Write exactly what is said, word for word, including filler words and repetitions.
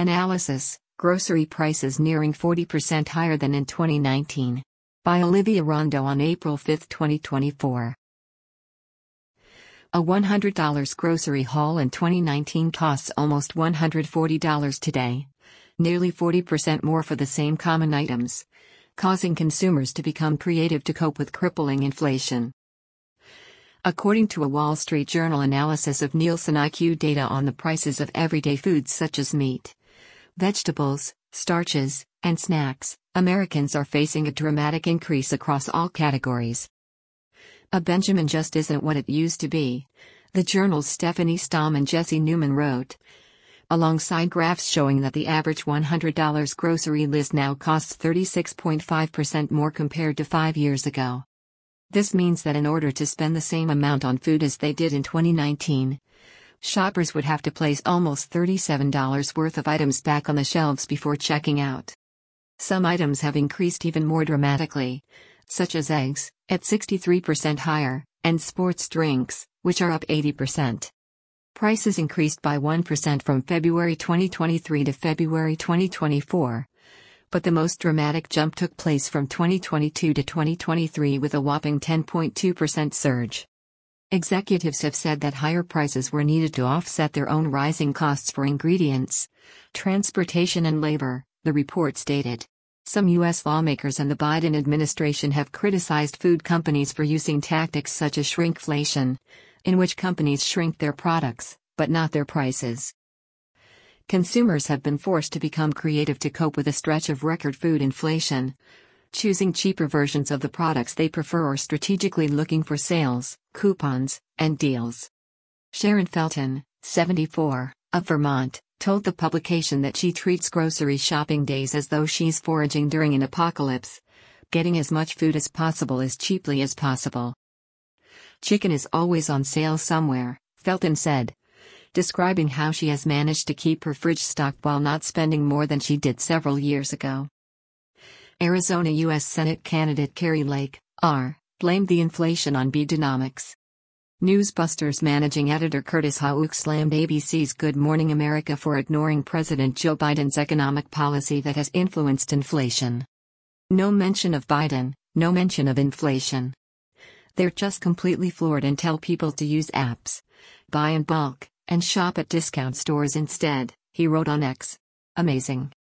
Analysis: Grocery prices nearing forty percent higher than in twenty nineteen. By Olivia Rondo on April fifth, twenty twenty-four. A one hundred dollar grocery haul in twenty nineteen costs almost one hundred forty dollars today. Nearly forty percent more for the same common items, causing consumers to become creative to cope with crippling inflation. According to a Wall Street Journal analysis of Nielsen I Q data on the prices of everyday foods such as meat, vegetables, starches, and snacks, Americans are facing a dramatic increase across all categories. A Benjamin just isn't what it used to be, the journal's Stephanie Stamm and Jesse Newman wrote, alongside graphs showing that the average one hundred dollar grocery list now costs thirty-six point five percent more compared to five years ago. This means that in order to spend the same amount on food as they did in twenty nineteen, shoppers would have to place almost thirty-seven dollars worth of items back on the shelves before checking out. Some items have increased even more dramatically, such as eggs, at sixty-three percent higher, and sports drinks, which are up eighty percent. Prices increased by one percent from February twenty twenty-three to February twenty twenty-four. But the most dramatic jump took place from twenty twenty-two to twenty twenty-three with a whopping ten point two percent surge. Executives have said that higher prices were needed to offset their own rising costs for ingredients, transportation and labor, the report stated. Some U S lawmakers and the Biden administration have criticized food companies for using tactics such as shrinkflation, in which companies shrink their products, but not their prices. Consumers have been forced to become creative to cope with a stretch of record food inflation, choosing cheaper versions of the products they prefer or strategically looking for sales, coupons, and deals. Sharon Felton, seventy-four, of Vermont, told the publication that she treats grocery shopping days as though she's foraging during an apocalypse, getting as much food as possible as cheaply as possible. Chicken is always on sale somewhere, Felton said, describing how she has managed to keep her fridge stocked while not spending more than she did several years ago. Arizona U S Senate candidate Kari Lake, R., blamed the inflation on Bidenomics. Newsbusters managing editor Curtis Houck slammed A B C's Good Morning America for ignoring President Joe Biden's economic policy that has influenced inflation. No mention of Biden, no mention of inflation. They're just completely floored and tell people to use apps, buy in bulk, and shop at discount stores instead, he wrote on X. Amazing.